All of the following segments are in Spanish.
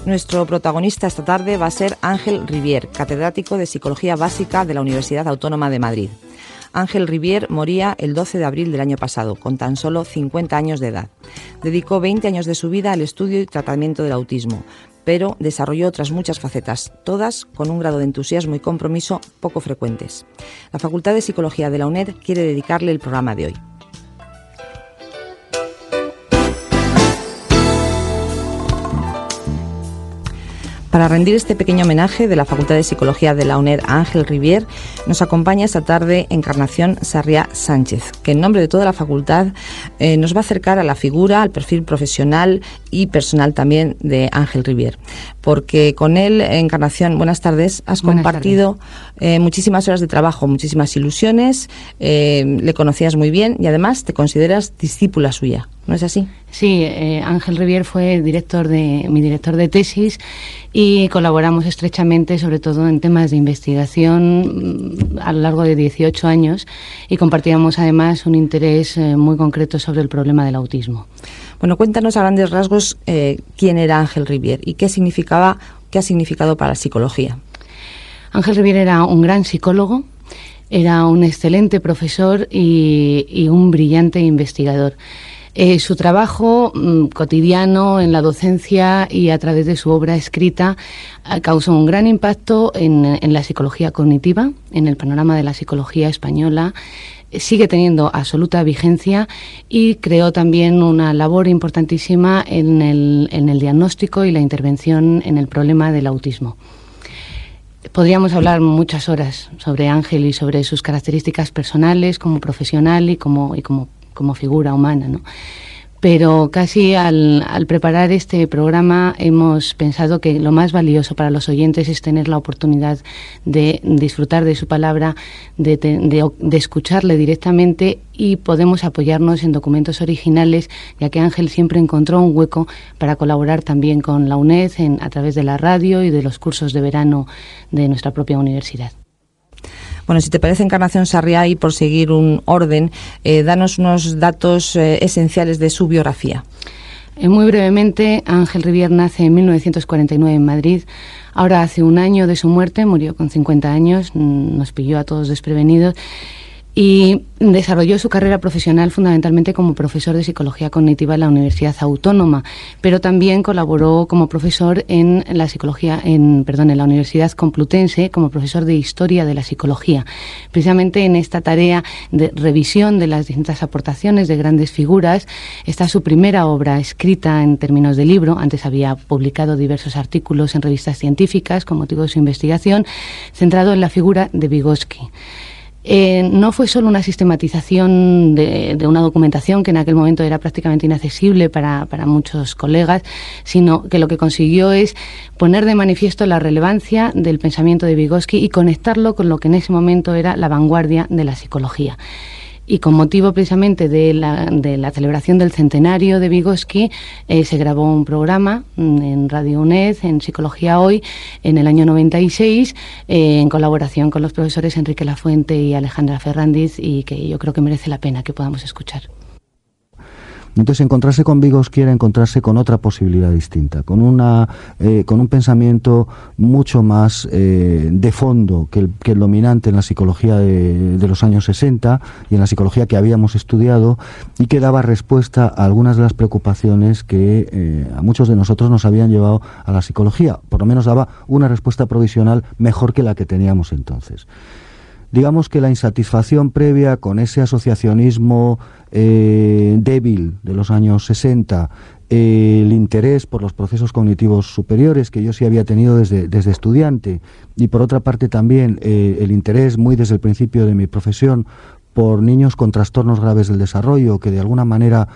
Nuestro protagonista esta tarde va a ser Ángel Rivier, catedrático de Psicología Básica de la Universidad Autónoma de Madrid. Ángel Rivier moría el 12 de abril del año pasado, con tan solo 50 años de edad. Dedicó 20 años de su vida al estudio y tratamiento del autismo, pero desarrolló otras muchas facetas, todas con un grado de entusiasmo y compromiso poco frecuentes. La Facultad de Psicología de la UNED quiere dedicarle el programa de hoy. Para rendir este pequeño homenaje de la Facultad de Psicología de la UNED a Ángel Rivier, nos acompaña esta tarde Encarnación Sarriá Sánchez, que en nombre de toda la facultad nos va a acercar a la figura, al perfil profesional y personal también de Ángel Rivier. Porque con él, Encarnación, buenas tardes, has compartido muchísimas horas de trabajo, muchísimas ilusiones, le conocías muy bien y además te consideras discípula suya, ¿no es así? Sí, Ángel Rivier fue mi director de tesis y colaboramos estrechamente, sobre todo en temas de investigación a lo largo de 18 años y compartíamos además un interés muy concreto sobre el problema del autismo. Bueno, cuéntanos a grandes rasgos quién era Ángel Rivier y qué ha significado para la psicología. Ángel Rivier era un gran psicólogo, era un excelente profesor y un brillante investigador. Su trabajo cotidiano en la docencia y a través de su obra escrita causó un gran impacto en la psicología cognitiva, en el panorama de la psicología española. Sigue teniendo absoluta vigencia y creó también una labor importantísima en el diagnóstico y la intervención en el problema del autismo. Podríamos hablar muchas horas sobre Ángel y sobre sus características personales como profesional y como figura humana, ¿no? Pero casi al preparar este programa hemos pensado que lo más valioso para los oyentes es tener la oportunidad de disfrutar de su palabra, de escucharle directamente, y podemos apoyarnos en documentos originales, ya que Ángel siempre encontró un hueco para colaborar también con la UNED a través de la radio y de los cursos de verano de nuestra propia universidad. Bueno, si te parece, Encarnación Sarriá, y por seguir un orden, danos unos datos esenciales de su biografía. Muy brevemente, Ángel Rivier nace en 1949 en Madrid. Ahora hace un año de su muerte, murió con 50 años, nos pilló a todos desprevenidos. Y desarrolló su carrera profesional fundamentalmente como profesor de psicología cognitiva en la Universidad Autónoma, pero también colaboró como profesor en la Universidad Complutense como profesor de historia de la psicología. Precisamente en esta tarea de revisión de las distintas aportaciones de grandes figuras está su primera obra escrita en términos de libro. Antes había publicado diversos artículos en revistas científicas con motivo de su investigación, centrado en la figura de Vygotsky. No fue solo una sistematización de una documentación que en aquel momento era prácticamente inaccesible para muchos colegas, sino que lo que consiguió es poner de manifiesto la relevancia del pensamiento de Vygotsky y conectarlo con lo que en ese momento era la vanguardia de la psicología. Y con motivo precisamente de la celebración del centenario de Vygotsky, se grabó un programa en Radio UNED, en Psicología Hoy, en el año 96, en colaboración con los profesores Enrique Lafuente y Alejandra Ferrandiz, y que yo creo que merece la pena que podamos escuchar. Entonces, encontrarse con Vygotsky era encontrarse con otra posibilidad distinta, con un pensamiento mucho más de fondo que el dominante en la psicología de los años 60 y en la psicología que habíamos estudiado, y que daba respuesta a algunas de las preocupaciones que a muchos de nosotros nos habían llevado a la psicología. Por lo menos daba una respuesta provisional mejor que la que teníamos entonces. Digamos que la insatisfacción previa con ese asociacionismo débil de los años 60, el interés por los procesos cognitivos superiores que yo sí había tenido desde estudiante, y por otra parte también el interés muy desde el principio de mi profesión por niños con trastornos graves del desarrollo, que de alguna manera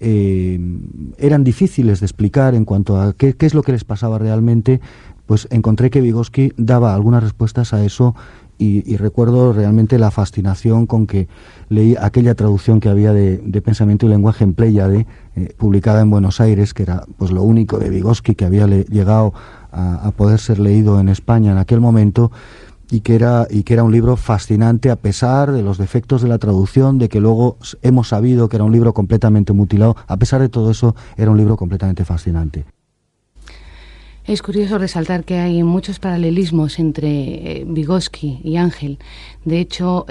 eran difíciles de explicar en cuanto a qué es lo que les pasaba realmente, pues encontré que Vygotsky daba algunas respuestas a eso. Y recuerdo realmente la fascinación con que leí aquella traducción que había de Pensamiento y Lenguaje en Pléyade, publicada en Buenos Aires, que era pues lo único de Vygotsky que había llegado a poder ser leído en España en aquel momento, y que era un libro fascinante a pesar de los defectos de la traducción, de que luego hemos sabido que era un libro completamente mutilado. A pesar de todo eso, era un libro completamente fascinante. Es curioso resaltar que hay muchos paralelismos entre Vygotsky y Ángel. De hecho,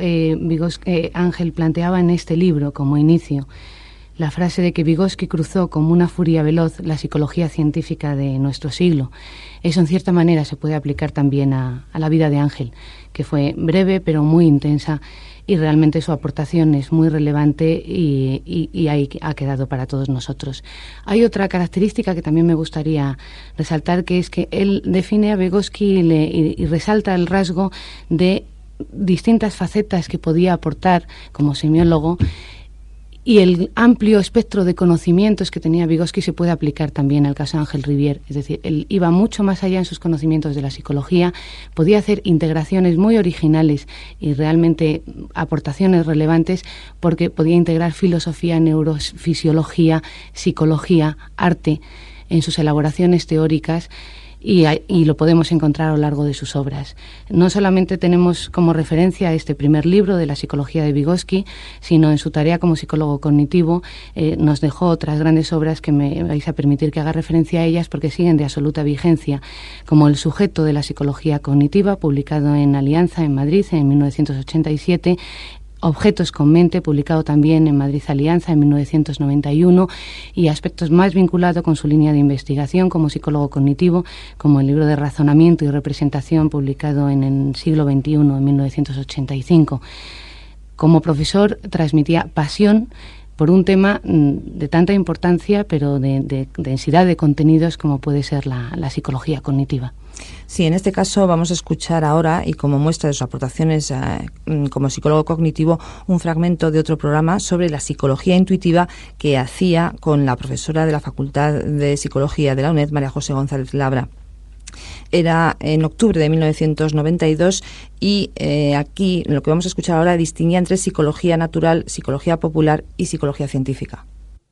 Ángel planteaba en este libro, como inicio, la frase de que Vygotsky cruzó como una furia veloz la psicología científica de nuestro siglo. Eso, en cierta manera, se puede aplicar también a la vida de Ángel, que fue breve pero muy intensa, y realmente su aportación es muy relevante y ahí ha quedado para todos nosotros. Hay otra característica que también me gustaría resaltar, que es que él define a Vygotsky y resalta el rasgo de distintas facetas que podía aportar como semiólogo, y el amplio espectro de conocimientos que tenía Vygotsky se puede aplicar también al caso de Ángel Rivière. Es decir, él iba mucho más allá en sus conocimientos de la psicología, podía hacer integraciones muy originales y realmente aportaciones relevantes, porque podía integrar filosofía, neurofisiología, psicología, arte en sus elaboraciones teóricas, y lo podemos encontrar a lo largo de sus obras. No solamente tenemos como referencia este primer libro de la psicología de Vygotsky, sino en su tarea como psicólogo cognitivo nos dejó otras grandes obras que me vais a permitir que haga referencia a ellas porque siguen de absoluta vigencia, como El sujeto de la psicología cognitiva, publicado en Alianza en Madrid en 1987, Objetos con mente, publicado también en Madrid Alianza en 1991, y aspectos más vinculados con su línea de investigación como psicólogo cognitivo, como el libro de Razonamiento y Representación, publicado en el siglo XXI, en 1985. Como profesor transmitía pasión por un tema de tanta importancia, pero de densidad de contenidos como puede ser la psicología cognitiva. Sí, en este caso vamos a escuchar ahora, y como muestra de sus aportaciones como psicólogo cognitivo, un fragmento de otro programa sobre la psicología intuitiva que hacía con la profesora de la Facultad de Psicología de la UNED, María José González Labra. Era en octubre de 1992 y aquí lo que vamos a escuchar ahora distinguía entre psicología natural, psicología popular y psicología científica.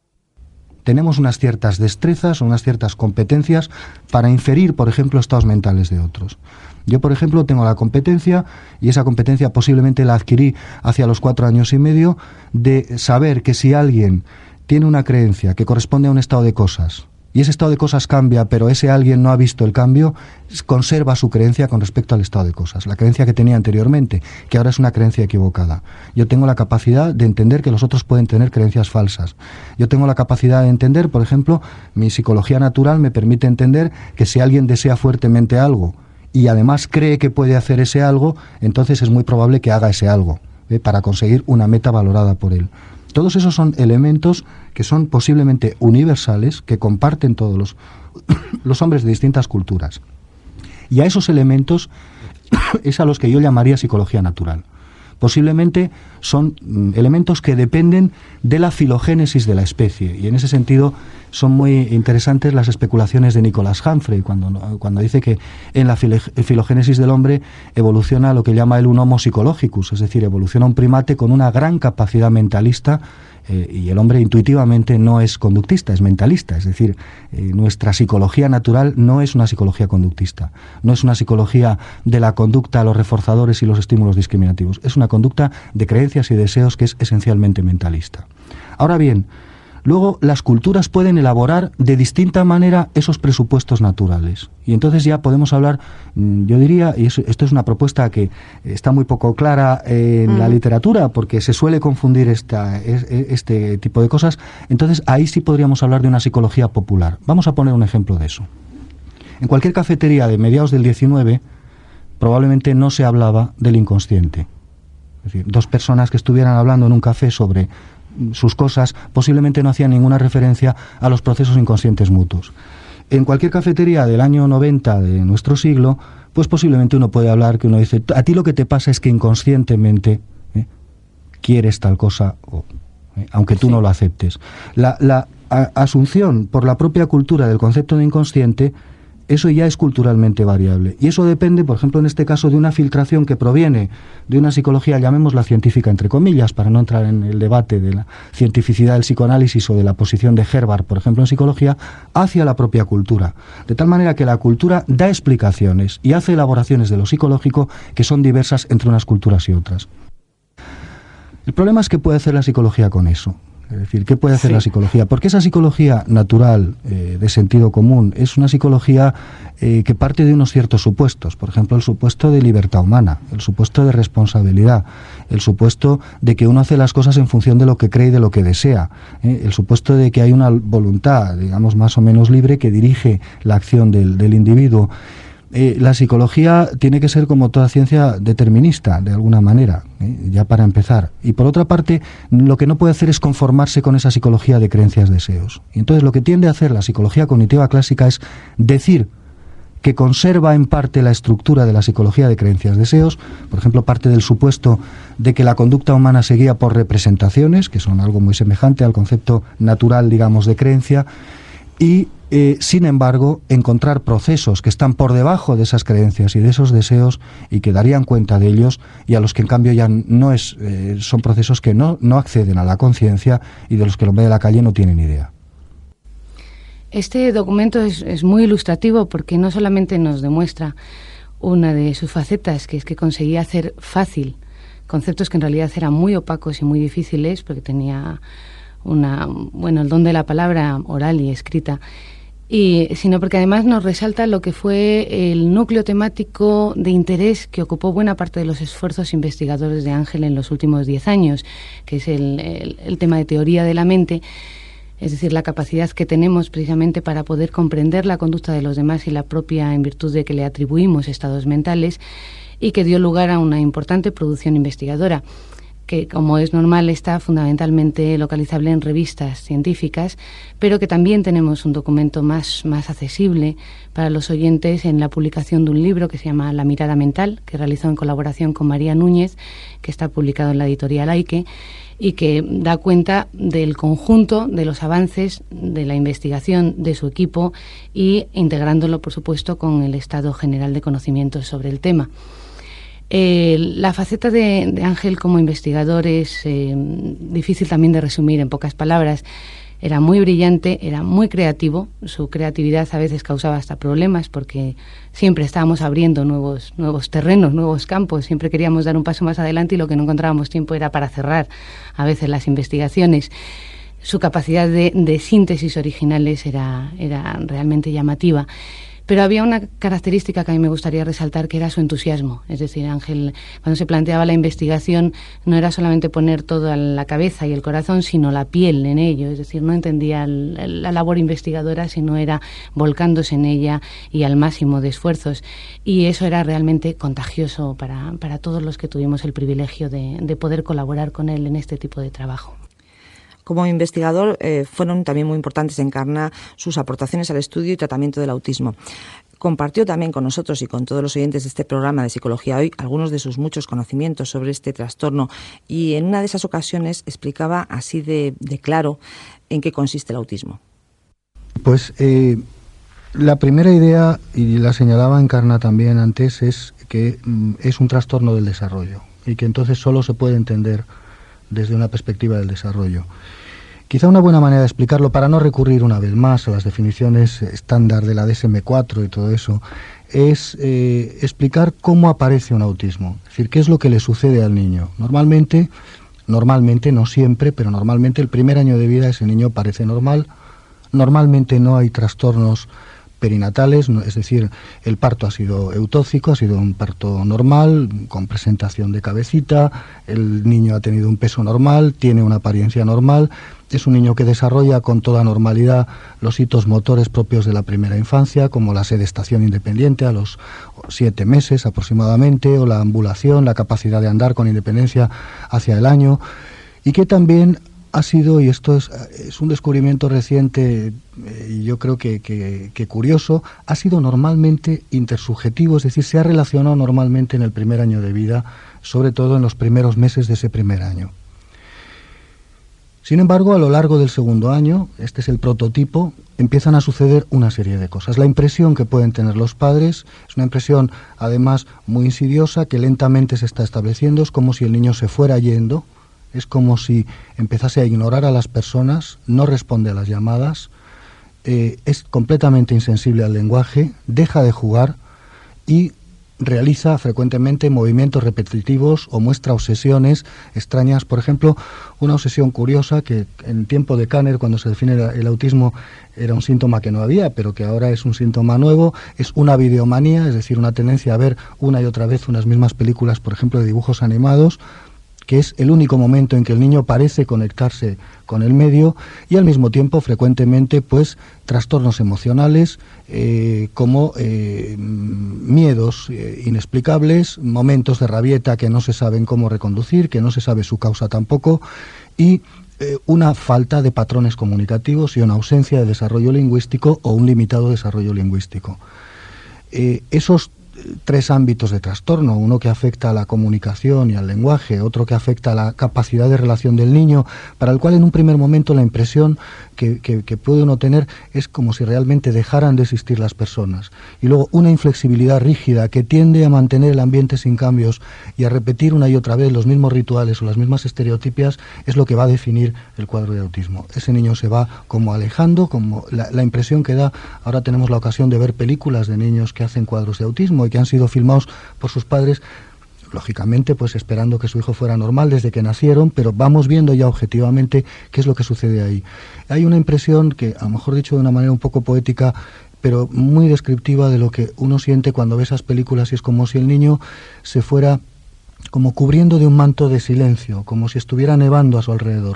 Tenemos unas ciertas destrezas, unas ciertas competencias para inferir, por ejemplo, estados mentales de otros. Yo, por ejemplo, tengo la competencia, y esa competencia posiblemente la adquirí hacia los 4 años y medio, de saber que si alguien tiene una creencia que corresponde a un estado de cosas, y ese estado de cosas cambia, pero ese alguien no ha visto el cambio, conserva su creencia con respecto al estado de cosas, la creencia que tenía anteriormente, que ahora es una creencia equivocada. Yo tengo la capacidad de entender que los otros pueden tener creencias falsas. Yo tengo la capacidad de entender, por ejemplo, mi psicología natural me permite entender que si alguien desea fuertemente algo y además cree que puede hacer ese algo, entonces es muy probable que haga ese algo, para conseguir una meta valorada por él. Todos esos son elementos que son posiblemente universales, que comparten todos los hombres de distintas culturas. Y a esos elementos es a los que yo llamaría psicología natural. Posiblemente son elementos que dependen de la filogénesis de la especie, y en ese sentido son muy interesantes las especulaciones de Nicholas Humphrey cuando dice que en la filogénesis del hombre evoluciona lo que llama él un homo psicologicus, es decir, evoluciona un primate con una gran capacidad mentalista, y el hombre intuitivamente no es conductista, es mentalista, es decir, nuestra psicología natural no es una psicología conductista, no es una psicología de la conducta, los reforzadores y los estímulos discriminativos, es una conducta de creencias y deseos que es esencialmente mentalista. Ahora bien, luego las culturas pueden elaborar de distinta manera esos presupuestos naturales, y entonces ya podemos hablar, yo diría, y esto es una propuesta que está muy poco clara en la literatura porque se suele confundir este tipo de cosas, entonces ahí sí podríamos hablar de una psicología popular. Vamos a poner un ejemplo de eso. En cualquier cafetería de mediados del 19 probablemente no se hablaba del inconsciente. Es decir, 2 personas que estuvieran hablando en un café sobre sus cosas posiblemente no hacían ninguna referencia a los procesos inconscientes mutuos. En cualquier cafetería del año 90 de nuestro siglo, pues posiblemente uno puede hablar que uno dice, a ti lo que te pasa es que inconscientemente quieres tal cosa, aunque tú no lo aceptes. La asunción por la propia cultura del concepto de inconsciente, eso ya es culturalmente variable. Y eso depende, por ejemplo, en este caso, de una filtración que proviene de una psicología, llamémosla científica entre comillas, para no entrar en el debate de la cientificidad del psicoanálisis o de la posición de Herbart, por ejemplo, en psicología, hacia la propia cultura. De tal manera que la cultura da explicaciones y hace elaboraciones de lo psicológico que son diversas entre unas culturas y otras. El problema es que puede hacer la psicología con eso. Es decir, ¿qué puede hacer la psicología? Porque esa psicología natural, de sentido común, es una psicología que parte de unos ciertos supuestos. Por ejemplo, el supuesto de libertad humana, el supuesto de responsabilidad, el supuesto de que uno hace las cosas en función de lo que cree y de lo que desea, el supuesto de que hay una voluntad, digamos, más o menos libre que dirige la acción del individuo. La psicología tiene que ser, como toda ciencia, determinista, de alguna manera, ya para empezar. Y por otra parte, lo que no puede hacer es conformarse con esa psicología de creencias-deseos. Y entonces lo que tiende a hacer la psicología cognitiva clásica es decir que conserva en parte la estructura de la psicología de creencias-deseos. Por ejemplo, parte del supuesto de que la conducta humana se guía por representaciones, que son algo muy semejante al concepto natural, digamos, de creencia, y sin embargo, encontrar procesos que están por debajo de esas creencias y de esos deseos y que darían cuenta de ellos, y a los que en cambio ya no son procesos que no acceden a la conciencia y de los que el hombre de la calle no tiene ni idea. Este documento es muy ilustrativo porque no solamente nos demuestra una de sus facetas, que es que conseguía hacer fácil conceptos que en realidad eran muy opacos y muy difíciles, porque tenía el don de la palabra oral y escrita, sino porque además nos resalta lo que fue el núcleo temático de interés que ocupó buena parte de los esfuerzos investigadores de Ángel en los últimos 10 años, que es el tema de teoría de la mente, es decir, la capacidad que tenemos precisamente para poder comprender la conducta de los demás y la propia en virtud de que le atribuimos estados mentales, y que dio lugar a una importante producción investigadora, que, como es normal, está fundamentalmente localizable en revistas científicas, pero que también tenemos un documento más accesible para los oyentes en la publicación de un libro que se llama La mirada mental, que realizó en colaboración con María Núñez, que está publicado en la editorial Aike, y que da cuenta del conjunto de los avances de la investigación de su equipo y integrándolo, por supuesto, con el estado general de conocimientos sobre el tema. La faceta de Ángel como investigador es difícil también de resumir en pocas palabras. Era muy brillante, era muy creativo. Su creatividad a veces causaba hasta problemas porque siempre estábamos abriendo nuevos terrenos, nuevos campos. Siempre queríamos dar un paso más adelante y lo que no encontrábamos tiempo era para cerrar a veces las investigaciones. Su capacidad de síntesis originales era realmente llamativa. Pero había una característica que a mí me gustaría resaltar, que era su entusiasmo. Es decir, Ángel, cuando se planteaba la investigación, no era solamente poner toda la cabeza y el corazón, sino la piel en ello. Es decir, no entendía la labor investigadora, sino era volcándose en ella y al máximo de esfuerzos. Y eso era realmente contagioso para todos los que tuvimos el privilegio de poder colaborar con él en este tipo de trabajo. Como investigador fueron también muy importantes en Encarna sus aportaciones al estudio y tratamiento del autismo. Compartió también con nosotros y con todos los oyentes de este programa de Psicología Hoy algunos de sus muchos conocimientos sobre este trastorno, y en una de esas ocasiones explicaba así de claro en qué consiste el autismo. Pues la primera idea, y la señalaba Encarna también antes, es que es un trastorno del desarrollo y que entonces solo se puede entender desde una perspectiva del desarrollo. Quizá una buena manera de explicarlo, para no recurrir una vez más a las definiciones estándar de la DSM-4 y todo eso, es explicar cómo aparece un autismo, es decir, qué es lo que le sucede al niño. Normalmente, no siempre, pero normalmente el primer año de vida ese niño parece normal. Normalmente no hay trastornos perinatales, es decir, el parto ha sido eutóxico, ha sido un parto normal, con presentación de cabecita, el niño ha tenido un peso normal, tiene una apariencia normal, es un niño que desarrolla con toda normalidad los hitos motores propios de la primera infancia, como la sedestación independiente a los 7 meses aproximadamente, o la ambulación, la capacidad de andar con independencia hacia el año, y que también ha sido, y esto es un descubrimiento reciente y yo creo que curioso, ha sido normalmente intersubjetivo, es decir, se ha relacionado normalmente en el primer año de vida, sobre todo en los primeros meses de ese primer año. Sin embargo, a lo largo del segundo año, este es el prototipo, empiezan a suceder una serie de cosas. La impresión que pueden tener los padres es una impresión, además, muy insidiosa, que lentamente se está estableciendo, es como si el niño se fuera yendo. Es como si empezase a ignorar a las personas, no responde a las llamadas, es completamente insensible al lenguaje, deja de jugar y realiza frecuentemente movimientos repetitivos o muestra obsesiones extrañas. Por ejemplo, una obsesión curiosa que en tiempo de Kanner, cuando se define el autismo, era un síntoma que no había, pero que ahora es un síntoma nuevo, es una videomanía, es decir, una tendencia a ver una y otra vez unas mismas películas, por ejemplo, de dibujos animados, que es el único momento en que el niño parece conectarse con el medio, y al mismo tiempo frecuentemente pues trastornos emocionales como miedos inexplicables, momentos de rabieta que no se saben cómo reconducir, que no se sabe su causa tampoco, y una falta de patrones comunicativos y una ausencia de desarrollo lingüístico o un limitado desarrollo lingüístico. Esos tres ámbitos de trastorno, uno que afecta a la comunicación y al lenguaje, otro que afecta a la capacidad de relación del niño, para el cual en un primer momento la impresión que puede uno tener es como si realmente dejaran de existir las personas, y luego una inflexibilidad rígida que tiende a mantener el ambiente sin cambios y a repetir una y otra vez los mismos rituales o las mismas estereotipias, es lo que va a definir el cuadro de autismo. Ese niño se va como alejando, como la impresión que da. Ahora tenemos la ocasión de ver películas de niños que hacen cuadros de autismo y que han sido filmados por sus padres, lógicamente pues esperando que su hijo fuera normal desde que nacieron, pero vamos viendo ya objetivamente qué es lo que sucede ahí. Hay una impresión que, a lo mejor dicho de una manera un poco poética, pero muy descriptiva de lo que uno siente cuando ve esas películas, y es como si el niño se fuera como cubriendo de un manto de silencio, como si estuviera nevando a su alrededor.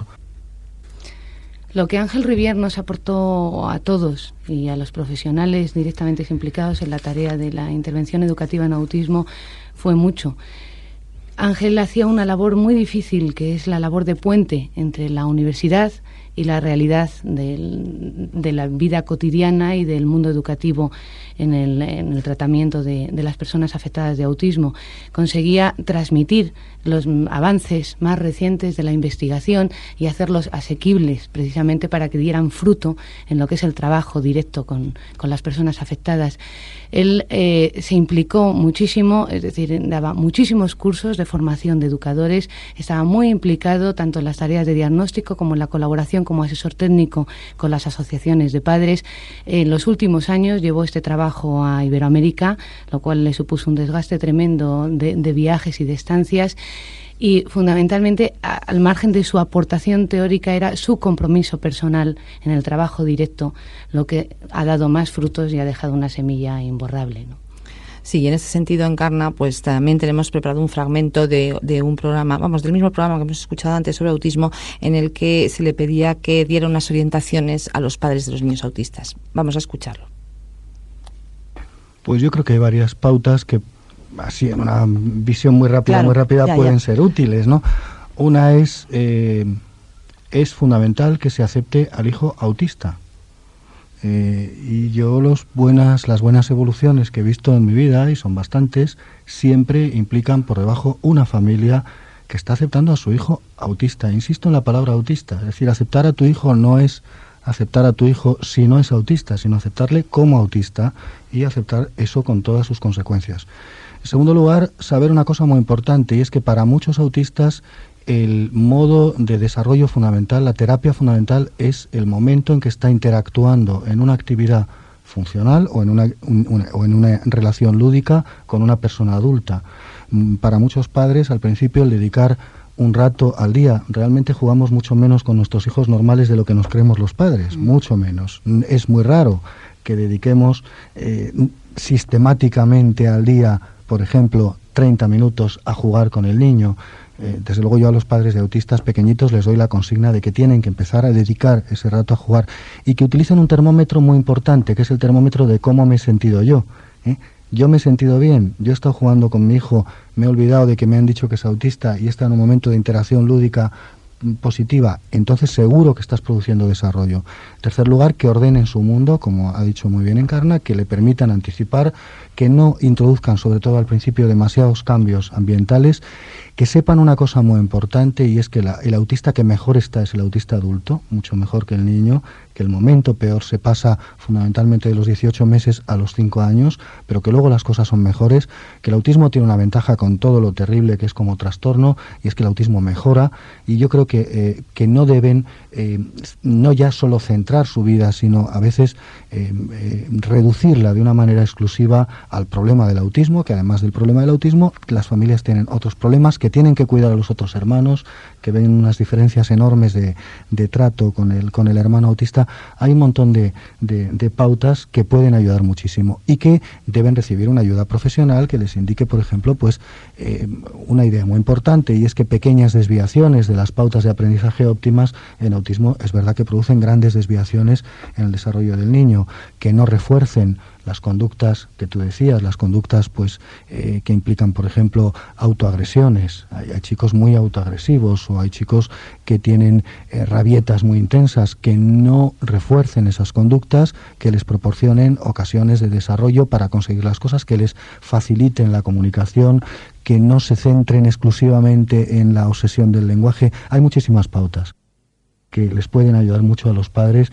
Lo que Ángel Rivière nos aportó a todos y a los profesionales directamente implicados en la tarea de la intervención educativa en autismo fue mucho. Ángel hacía una labor muy difícil, que es la labor de puente entre la universidad y la realidad de la vida cotidiana y del mundo educativo en el tratamiento de las personas afectadas de autismo. Conseguía transmitir los avances más recientes de la investigación y hacerlos asequibles, precisamente para que dieran fruto en lo que es el trabajo directo con las personas afectadas. Él se implicó muchísimo, es decir, daba muchísimos cursos de formación de educadores, estaba muy implicado tanto en las tareas de diagnóstico como en la colaboración como asesor técnico con las asociaciones de padres. En los últimos años llevó este trabajo a Iberoamérica, lo cual le supuso un desgaste tremendo de viajes y de estancias. Y fundamentalmente, al margen de su aportación teórica, era su compromiso personal en el trabajo directo lo que ha dado más frutos y ha dejado una semilla imborrable, ¿no? Sí, y en ese sentido, Encarna, pues también tenemos preparado un fragmento de un programa, del mismo programa que hemos escuchado antes sobre autismo, en el que se le pedía que diera unas orientaciones a los padres de los niños autistas. Vamos a escucharlo. Pues yo creo que hay varias pautas que, así en una visión muy rápida, pueden ser útiles, ¿no? Una es fundamental que se acepte al hijo autista. Y yo las buenas evoluciones que he visto en mi vida, y son bastantes, siempre implican por debajo una familia que está aceptando a su hijo autista. Insisto en la palabra autista, es decir, aceptar a tu hijo no es aceptar a tu hijo si no es autista, sino aceptarle como autista y aceptar eso con todas sus consecuencias. En segundo lugar, saber una cosa muy importante, y es que para muchos autistas el modo de desarrollo fundamental, la terapia fundamental, es el momento en que está interactuando en una actividad funcional o en una relación lúdica con una persona adulta. Para muchos padres, al principio, el dedicar un rato al día, realmente jugamos mucho menos con nuestros hijos normales de lo que nos creemos los padres, mucho menos. Es muy raro que dediquemos sistemáticamente al día, por ejemplo, 30 minutos a jugar con el niño. Desde luego yo a los padres de autistas pequeñitos les doy la consigna de que tienen que empezar a dedicar ese rato a jugar y que utilicen un termómetro muy importante, que es el termómetro de cómo me he sentido yo. Yo me he sentido bien, yo he estado jugando con mi hijo, me he olvidado de que me han dicho que es autista y está en un momento de interacción lúdica positiva, entonces seguro que estás produciendo desarrollo. En tercer lugar, que ordenen su mundo, como ha dicho muy bien Encarna, que le permitan anticipar, que no introduzcan, sobre todo al principio, demasiados cambios ambientales, que sepan una cosa muy importante, y es que el autista que mejor está es el autista adulto, mucho mejor que el niño, que el momento peor se pasa fundamentalmente de los 18 meses a los 5 años, pero que luego las cosas son mejores, que el autismo tiene una ventaja con todo lo terrible que es como trastorno, y es que el autismo mejora, y yo creo que no deben no ya solo centrar su vida, sino a veces reducirla de una manera exclusiva al problema del autismo, que además del problema del autismo, las familias tienen otros problemas, que tienen que cuidar a los otros hermanos, que ven unas diferencias enormes de trato con el hermano autista. Hay un montón de pautas que pueden ayudar muchísimo y que deben recibir una ayuda profesional que les indique, por ejemplo, pues una idea muy importante, y es que pequeñas desviaciones de las pautas de aprendizaje óptimas en autismo es verdad que producen grandes desviaciones en el desarrollo del niño, que no refuercen las conductas que tú decías, las conductas pues que implican, por ejemplo, autoagresiones. Hay chicos muy autoagresivos, o hay chicos que tienen rabietas muy intensas, que no refuercen esas conductas, que les proporcionen ocasiones de desarrollo para conseguir las cosas, que les faciliten la comunicación, que no se centren exclusivamente en la obsesión del lenguaje. Hay muchísimas pautas que les pueden ayudar mucho a los padres,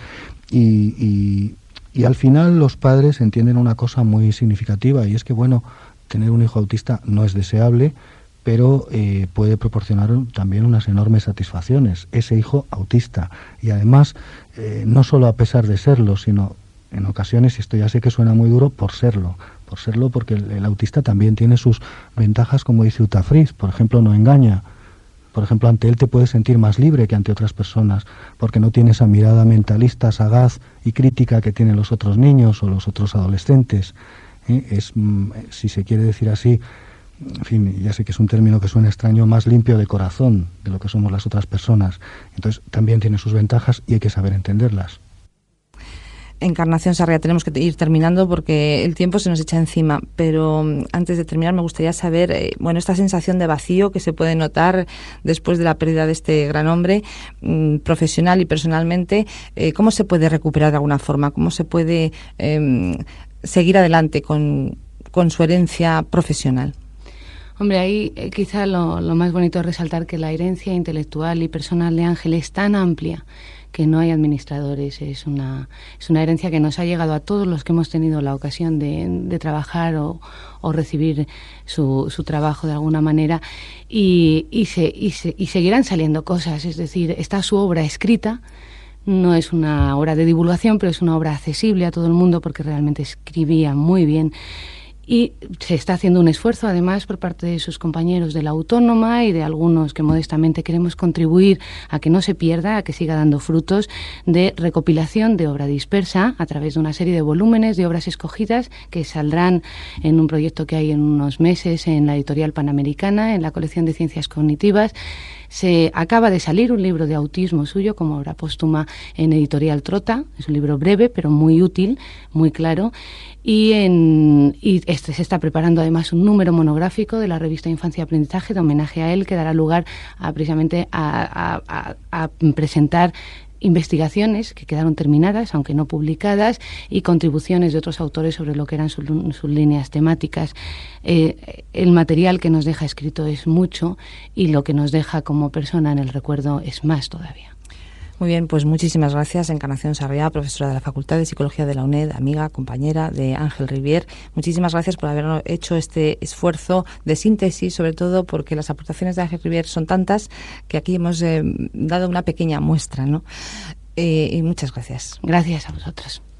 y al final los padres entienden una cosa muy significativa, y es que, bueno, tener un hijo autista no es deseable, pero puede proporcionar también unas enormes satisfacciones, ese hijo autista. Y además, no solo a pesar de serlo, sino en ocasiones, y esto ya sé que suena muy duro, por serlo, porque el autista también tiene sus ventajas, como dice Uta Frith, por ejemplo, no engaña. Por ejemplo, ante él te puedes sentir más libre que ante otras personas, porque no tiene esa mirada mentalista, sagaz y crítica que tienen los otros niños o los otros adolescentes. Es, si se quiere decir así, en fin, ya sé que es un término que suena extraño, más limpio de corazón de lo que somos las otras personas. Entonces, también tiene sus ventajas y hay que saber entenderlas. Encarnación Sarriá, tenemos que ir terminando porque el tiempo se nos echa encima, pero antes de terminar me gustaría saber, bueno, esta sensación de vacío que se puede notar después de la pérdida de este gran hombre, profesional y personalmente, ¿cómo se puede recuperar de alguna forma? ¿Cómo se puede seguir adelante con su herencia profesional? Hombre, ahí quizá lo más bonito es resaltar que la herencia intelectual y personal de Ángel es tan amplia que no hay administradores. Es una herencia que nos ha llegado a todos los que hemos tenido la ocasión de trabajar o recibir su trabajo de alguna manera, y seguirán saliendo cosas. Es decir, está su obra escrita. No es una obra de divulgación, pero es una obra accesible a todo el mundo porque realmente escribía muy bien. Y se está haciendo un esfuerzo, además, por parte de sus compañeros de la Autónoma y de algunos que modestamente queremos contribuir a que no se pierda, a que siga dando frutos, de recopilación de obra dispersa a través de una serie de volúmenes de obras escogidas que saldrán en un proyecto que hay en unos meses en la editorial Panamericana, en la colección de Ciencias Cognitivas. Se acaba de salir un libro de autismo suyo como obra póstuma en editorial Trota. Es un libro breve pero muy útil, muy claro. Y se está preparando además un número monográfico de la revista Infancia y Aprendizaje de homenaje a él, que dará lugar precisamente a presentar investigaciones que quedaron terminadas, aunque no publicadas, y contribuciones de otros autores sobre lo que eran sus líneas temáticas. El material que nos deja escrito es mucho, y lo que nos deja como persona en el recuerdo es más todavía. Muy bien, pues muchísimas gracias, Encarnación Sarriá, profesora de la Facultad de Psicología de la UNED, amiga, compañera de Ángel Rivière. Muchísimas gracias por haber hecho este esfuerzo de síntesis, sobre todo porque las aportaciones de Ángel Rivière son tantas que aquí hemos dado una pequeña muestra, ¿no? Y muchas gracias. Gracias a vosotros.